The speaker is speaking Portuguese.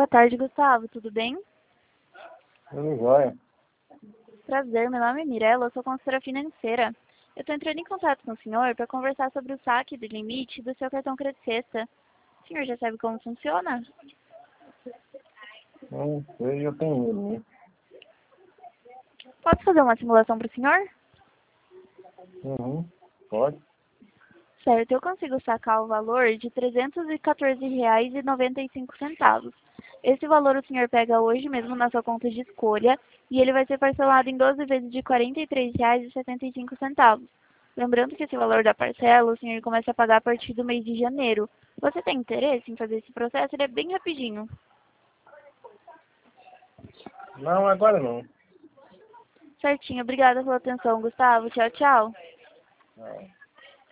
Boa tarde, Gustavo. Tudo bem? Tudo jóia. Prazer, meu nome é Mirella, eu sou consultora financeira. Eu estou entrando em contato com o senhor para conversar sobre o saque do limite do seu cartão Crédito Sexta. O senhor já sabe como funciona? Não sei, eu tenho ele, né? Posso fazer uma simulação para o senhor? Uhum, pode. Certo, eu consigo sacar o valor de R$ 314,95. Esse valor o senhor pega hoje mesmo na sua conta de escolha e ele vai ser parcelado em 12 vezes de R$ 43,75. Lembrando que esse valor da parcela o senhor começa a pagar a partir do mês de janeiro. Você tem interesse em fazer esse processo? Ele é bem rapidinho. Não, agora não. Certinho, obrigada pela atenção, Gustavo. Tchau, tchau. Não.